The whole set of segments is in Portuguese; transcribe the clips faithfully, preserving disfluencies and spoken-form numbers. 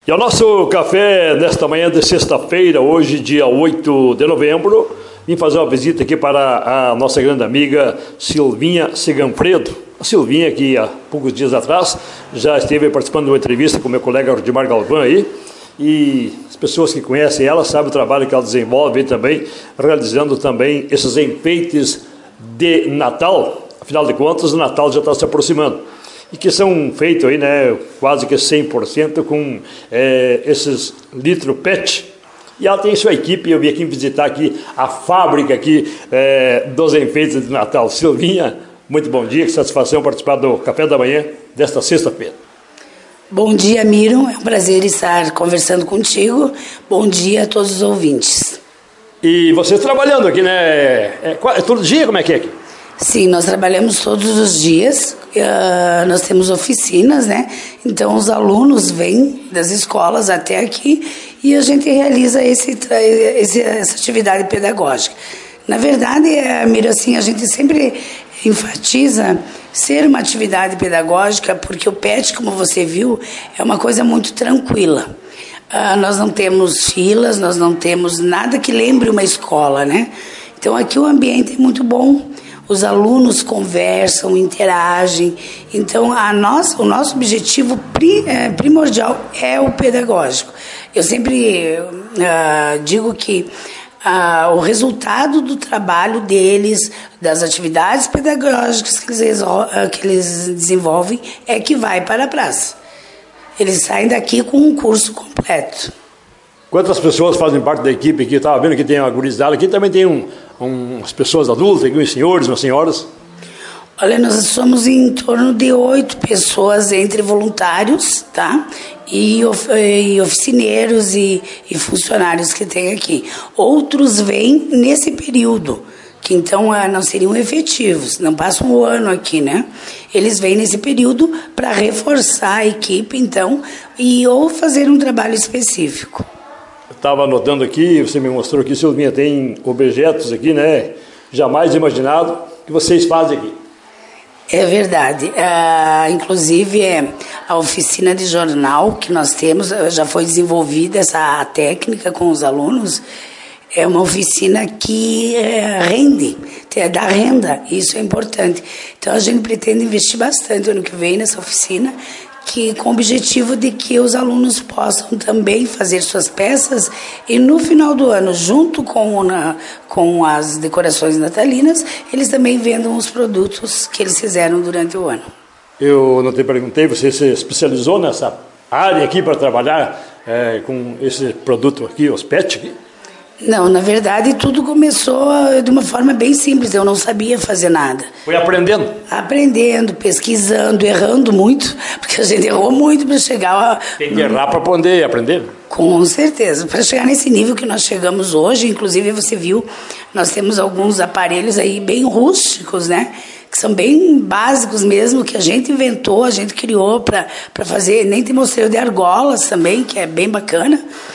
E o nosso café nesta manhã de sexta-feira, hoje dia oito de novembro, vim fazer uma visita aqui para a nossa grande amiga Silvinha Seganfredo. A Silvinha, que há poucos dias atrás já esteve participando de uma entrevista com meu colega Rudimar Galvão aí, e as pessoas que conhecem ela sabem o trabalho que ela desenvolve também, realizando também esses enfeites de Natal. Afinal de contas, o Natal já está se aproximando. E que são feitos aí, né, quase que cem por cento com é, esses litros P E T. E ela tem sua equipe, eu vim aqui visitar aqui a fábrica aqui é, dos enfeites de Natal. Silvinha, muito bom dia, que satisfação participar do Café da Manhã desta sexta-feira. Bom dia, Miro, é um prazer estar conversando contigo. Bom dia a todos os ouvintes. E vocês trabalhando aqui, né, é, é todo dia, como é que é aqui? Sim, nós trabalhamos todos os dias, uh, nós temos oficinas, né? Então os alunos vêm das escolas até aqui e a gente realiza esse, esse, essa atividade pedagógica. Na verdade, Miro, assim, a gente sempre enfatiza ser uma atividade pedagógica porque o P E T, como você viu, é uma coisa muito tranquila. Uh, nós não temos filas, nós não temos nada que lembre uma escola, né? Então aqui o ambiente é muito bom. Os alunos conversam, interagem. Então, a nossa, o nosso objetivo pri, é, primordial é o pedagógico. Eu sempre uh, digo que uh, o resultado do trabalho deles, das atividades pedagógicas que eles, uh, que eles desenvolvem, é que vai para a praça. Eles saem daqui com um curso completo. Quantas pessoas fazem parte da equipe aqui? Estava vendo que tem uma gurizada aqui, também tem um, um, umas pessoas adultas, aqui, uns senhores, umas senhoras. Olha, nós somos em torno de oito pessoas, entre voluntários, tá? E, of, e oficineiros e, e funcionários que tem aqui. Outros vêm nesse período, que então não seriam efetivos, não passam o ano aqui, né? Eles vêm nesse período para reforçar a equipe, então, e ou fazer um trabalho específico. Estava anotando aqui, você me mostrou que Silvinha tem objetos aqui, né? Jamais imaginado que vocês fazem aqui. É verdade. Ah, inclusive, a oficina de jornal que nós temos, já foi desenvolvida essa técnica com os alunos. É uma oficina que é, rende, dá renda, isso é importante. Então, a gente pretende investir bastante ano que vem nessa oficina, que, com o objetivo de que os alunos possam também fazer suas peças e no final do ano, junto com, na, com as decorações natalinas, eles também vendam os produtos que eles fizeram durante o ano. Eu não te perguntei, você se especializou nessa área aqui para trabalhar é, com esse produto aqui, os P E T aqui? Não, na verdade tudo começou de uma forma bem simples, eu não sabia fazer nada. Foi aprendendo? Aprendendo, pesquisando, errando muito, porque a gente errou muito para chegar... A... Tem que errar para poder aprender? Com certeza, para chegar nesse nível que nós chegamos hoje, inclusive você viu, nós temos alguns aparelhos aí bem rústicos, né? Que são bem básicos mesmo, que a gente inventou, a gente criou para fazer, nem te mostrei o de argolas também, que é bem bacana,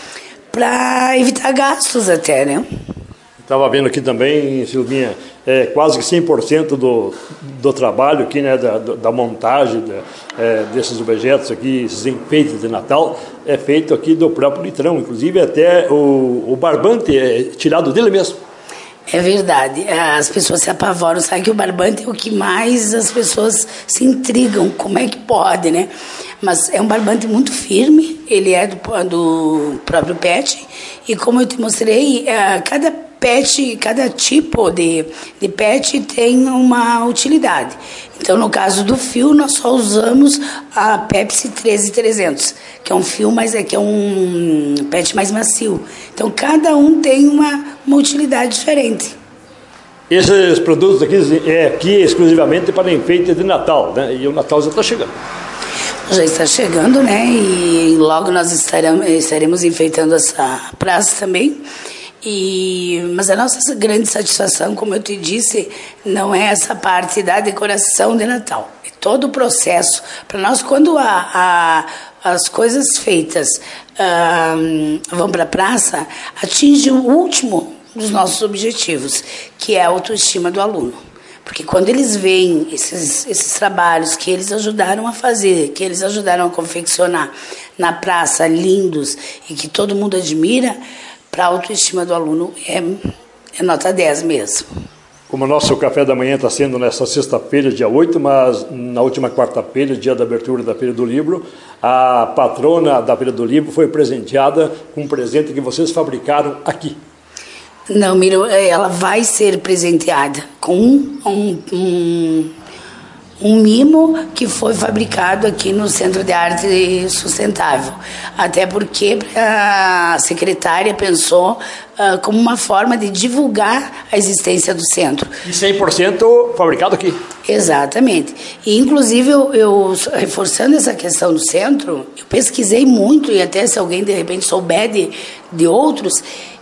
para evitar gastos até, né? Estava vendo aqui também, Silvinha, é, quase que cem por cento do, do trabalho aqui, né, da, da montagem da, é, desses objetos aqui, esses enfeites de Natal, é feito aqui do próprio litrão, inclusive até o, o barbante é tirado dele mesmo. É verdade, as pessoas se apavoram, sabe que o barbante é o que mais as pessoas se intrigam, como é que pode, né? Mas é um barbante muito firme, ele é do, do próprio P E T, e como eu te mostrei, cada P E T, cada tipo de, de P E T tem uma utilidade. Então, no caso do fio, nós só usamos a Pepsi treze mil e trezentos, que é um fio, mas é que é um P E T mais macio. Então, cada um tem uma, uma utilidade diferente. Esses produtos aqui é aqui exclusivamente para enfeite de Natal, né? E o Natal já está chegando. Já está chegando, né? E logo nós estaremos, estaremos enfeitando essa praça também. E, mas a nossa grande satisfação, como eu te disse, não é essa parte da decoração de Natal. É todo o processo. Para nós, quando a, a, as coisas feitas uh, vão para a praça, atinge o último dos nossos objetivos, que é a autoestima do aluno. Porque quando eles veem esses, esses trabalhos que eles ajudaram a fazer, que eles ajudaram a confeccionar na praça, lindos, e que todo mundo admira, para a autoestima do aluno é, é nota dez mesmo. Como o nosso café da manhã está sendo nesta sexta-feira, dia oito, mas na última quarta-feira, dia da abertura da Feira do Livro, a patrona da Feira do Livro foi presenteada com um presente que vocês fabricaram aqui. Não, Miro, ela vai ser presenteada com um, um, um mimo que foi fabricado aqui no Centro de Arte Sustentável. Até porque a secretária pensou uh, como uma forma de divulgar a existência do centro. E cem por cento fabricado aqui. Exatamente. E, inclusive, eu, eu, reforçando essa questão do centro, eu pesquisei muito, e até se alguém, de repente, souber de, de outros...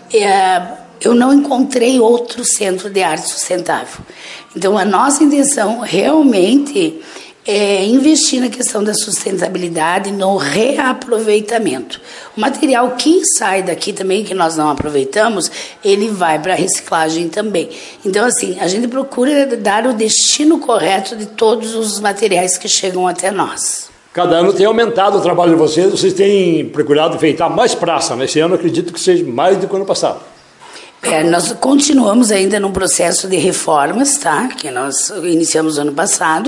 É, eu não encontrei outro centro de arte sustentável. Então, a nossa intenção realmente é investir na questão da sustentabilidade, no reaproveitamento. O material que sai daqui também, que nós não aproveitamos, ele vai para a reciclagem também. Então, assim, a gente procura dar o destino correto de todos os materiais que chegam até nós. Cada ano tem aumentado o trabalho de vocês, vocês têm procurado enfeitar mais praça. Nesse ano, acredito que seja mais do que o ano passado. É, nós continuamos ainda num processo de reformas, tá? Que nós iniciamos ano passado,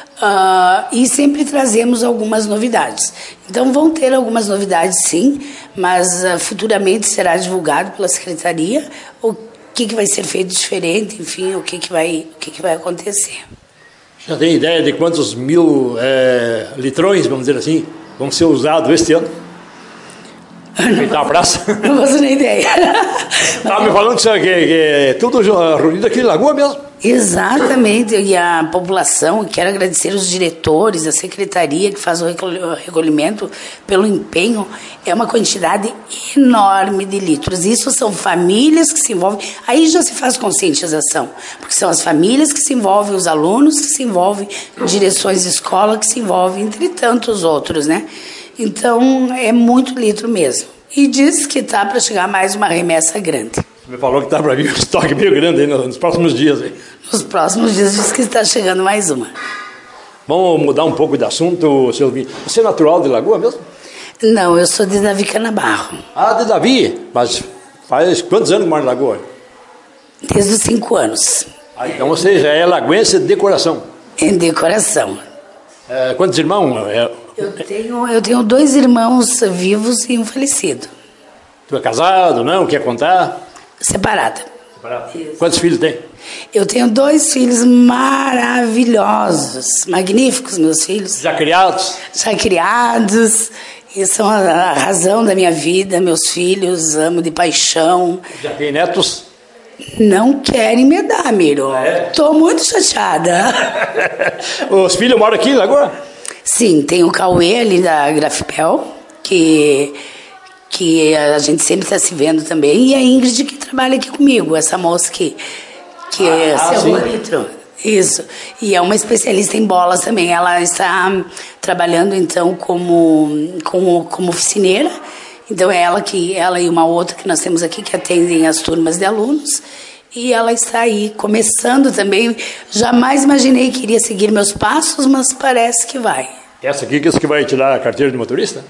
uh, e sempre trazemos algumas novidades. Então vão ter algumas novidades, sim, mas uh, futuramente será divulgado pela secretaria o que, que vai ser feito diferente, enfim, o que, que, vai, o que, que vai acontecer. Já tem ideia de quantos mil é, litrões, vamos dizer assim, vão ser usados este ano? Enfeitar a praça? Não faço nem ideia. Estava me falando que, que, que é tudo reunido aqui em Lagoa mesmo? Exatamente, e a população, quero agradecer os diretores, a secretaria que faz o recolhimento pelo empenho, é uma quantidade enorme de litros. Isso são famílias que se envolvem, aí já se faz conscientização, porque são as famílias que se envolvem, os alunos que se envolvem, direções de escola que se envolvem, entre tantos outros, né? Então, é muito litro mesmo. E diz que está para chegar mais uma remessa grande. Você me falou que está para vir um estoque meio grande aí nos próximos dias. Aí. Nos próximos dias diz que está chegando mais uma. Vamos mudar um pouco de assunto, Silvinha. Você é natural de Lagoa mesmo? Não, eu sou de Davi Canabarro. Ah, de Davi? Mas faz quantos anos que mora em Lagoa? Desde os cinco anos. Ah, então você já é lagoense de coração? Em decoração. É, quantos irmãos? É... Eu tenho, eu tenho dois irmãos vivos e um falecido. Tu é casado, não? Quer contar? Separada. Separada. Quantos filhos tem? Eu tenho dois filhos maravilhosos, magníficos, meus filhos. Já criados? Já criados, e são a, a razão da minha vida, meus filhos, amo de paixão. Já tem netos? Não querem me dar, Miro. É? Tô muito chateada. Os filhos moram aqui em Lagoa? Sim, tem o Cauê ali da Grafipel, que, que a gente sempre está se vendo também, e a Ingrid que trabalha aqui comigo, essa moça que, que ah, é seu litro. Isso. E é uma especialista em bolas também. Ela está trabalhando então como, como, como oficineira. Então é ela que ela e uma outra que nós temos aqui que atendem as turmas de alunos. E ela está aí começando também. Jamais imaginei que iria seguir meus passos, mas parece que vai. Essa aqui que é que vai tirar a carteira de motorista?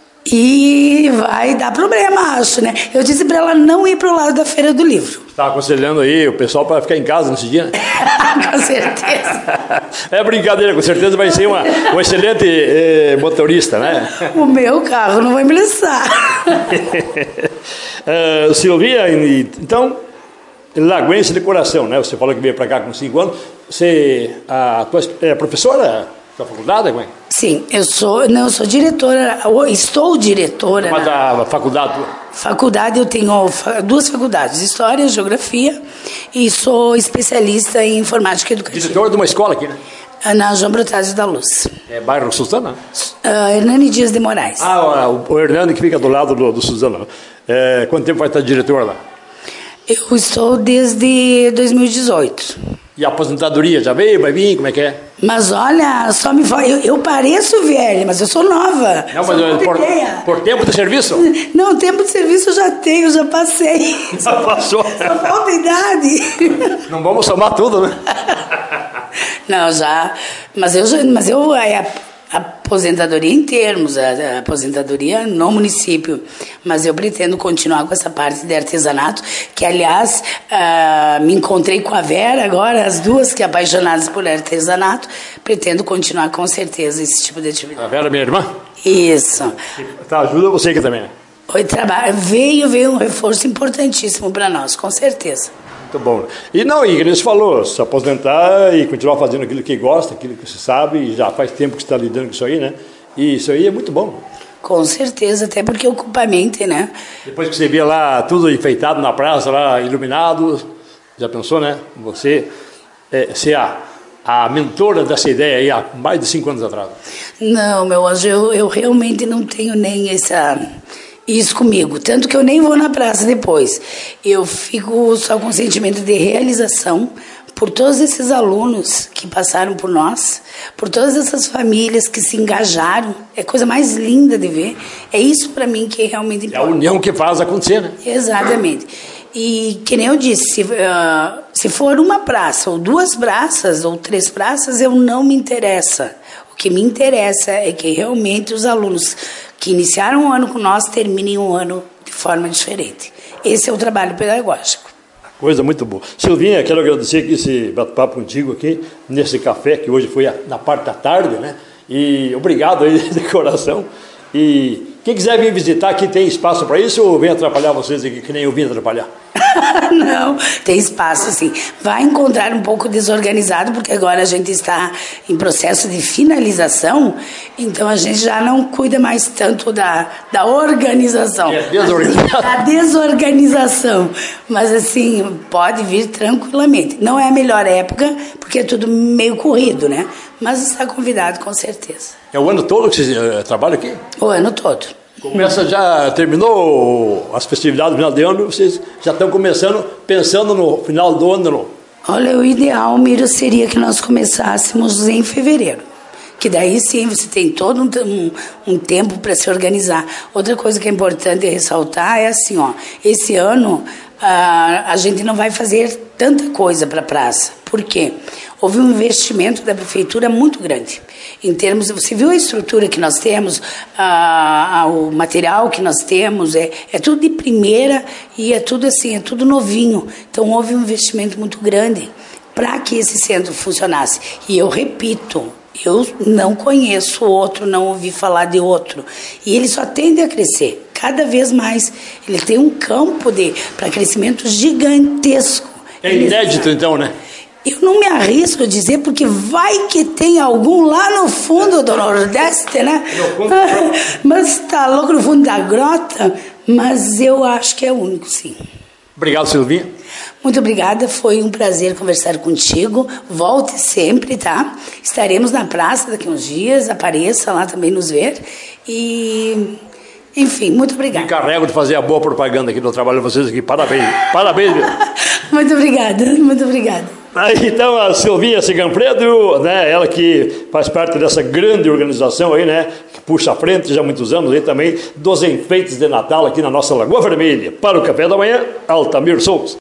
E vai dar problema, acho, né? Eu disse para ela não ir para o lado da Feira do Livro. Está aconselhando aí o pessoal para ficar em casa nesse dia? Com certeza. É brincadeira, com certeza vai ser uma, um excelente eh, motorista, né? O meu carro não vai me emprestar. uh, Silvia, então, lagoense de coração, né? Você falou que veio para cá com cinco anos. Você a tua, é professora da faculdade, mãe? Sim, eu sou, não, eu sou diretora, estou diretora. Mas na da faculdade? Faculdade, eu tenho duas faculdades, História e Geografia, e sou especialista em Informática Educativa. Diretora de uma escola aqui, né? Na João Protásio da Luz. É bairro Suzana? Uh, Hernani Dias de Moraes. Ah, o, o Hernani que fica do lado do, do Suzana. É, quanto tempo vai estar diretor lá? Eu estou desde dois mil e dezoito. E a aposentadoria já veio, vai vir, como é que é? Mas olha, só me fala, eu, eu pareço velha, mas eu sou nova. Não, mas eu, por, por tempo de serviço? Não, tempo de serviço eu já tenho, já passei. Já passou? Só falta idade. Não vamos somar tudo, né? Não, já. Mas eu, mas eu a, a aposentadoria em termos, a, a aposentadoria no município. Mas eu pretendo continuar com essa parte de artesanato, que aliás uh, me encontrei com a Vera agora, as duas que apaixonadas por artesanato. Pretendo continuar com certeza esse tipo de atividade. A Vera, minha irmã? Isso. Tá, ajuda você aqui também, né? Oi, trabalho. Veio, veio um reforço importantíssimo para nós, com certeza. Muito bom. E não, e como você falou, se aposentar e continuar fazendo aquilo que gosta, aquilo que você sabe, e já faz tempo que você está lidando com isso aí, né? E isso aí é muito bom. Com certeza, até porque ocupa a mente, né? Depois que você vê lá tudo enfeitado na praça, lá iluminado, já pensou, né? Você é, ser a, a mentora dessa ideia aí há mais de cinco anos atrás. Não, meu anjo, eu, eu realmente não tenho nem essa... isso comigo, tanto que eu nem vou na praça depois. Eu fico só com sentimento de realização por todos esses alunos que passaram por nós, por todas essas famílias que se engajaram. É a coisa mais linda de ver. É isso para mim que é realmente importante. É a união que faz acontecer, né? Exatamente. E, que nem eu disse, se, uh, se for uma praça, ou duas praças, ou três praças, eu não me interessa. O que me interessa é que realmente os alunos que iniciaram o ano com nós terminem o ano de forma diferente. Esse é o trabalho pedagógico. Coisa muito boa. Silvinha, quero agradecer aqui esse bate-papo contigo aqui, nesse café, que hoje foi na parte da tarde, né? E obrigado aí de coração. E quem quiser vir visitar aqui, tem espaço para isso ou vem atrapalhar vocês aqui, que nem eu vim atrapalhar? Não, tem espaço sim. Vai encontrar um pouco desorganizado, porque agora a gente está em processo de finalização, então a gente já não cuida mais tanto da, da organização. É desorganizado. Da desorganização. Mas assim, pode vir tranquilamente. Não é a melhor época, porque é tudo meio corrido, né? Mas está convidado com certeza. É o ano todo que você uh, trabalha aqui? O ano todo. Começa, já terminou as festividades do final de ano, vocês já estão começando, pensando no final do ano? Não? Olha, o ideal, Miro, seria que nós começássemos em fevereiro. Que daí sim você tem todo um, um, um tempo para se organizar. Outra coisa que é importante ressaltar é assim, ó, esse ano a, a gente não vai fazer tanta coisa para a praça. Por quê? Houve um investimento da prefeitura muito grande. Em termos, você viu a estrutura que nós temos, a, a, o material que nós temos, é, é tudo de primeira e é tudo assim, é tudo novinho. Então houve um investimento muito grande para que esse centro funcionasse. E eu repito, eu não conheço outro, não ouvi falar de outro. E ele só tende a crescer, cada vez mais. Ele tem um campo de para crescimento gigantesco. É inédito então, né? Eu não me arrisco a dizer, porque vai que tem algum lá no fundo do Nordeste, né? Mas tá louco no fundo da grota, mas eu acho que é o único, sim. Obrigado, Silvinha. Muito obrigada, foi um prazer conversar contigo. Volte sempre, tá? Estaremos na praça daqui a uns dias, apareça lá também nos ver. E, enfim, muito obrigada. Me encarrego de fazer a boa propaganda aqui no trabalho de vocês aqui. Parabéns, parabéns. Muito obrigada, muito obrigada. Aí, então, a Silvinha Ciganfredo, né, ela que faz parte dessa grande organização aí, né, que puxa à frente já há muitos anos aí também, dos enfeites de Natal aqui na nossa Lagoa Vermelha. Para o Café da Manhã, Altamir Souza.